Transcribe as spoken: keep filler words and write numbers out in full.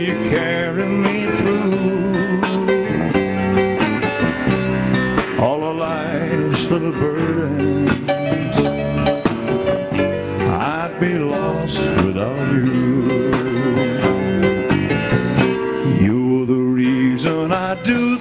You carry me through all of life's little burdens. I'd be lost without you. You're the reason I do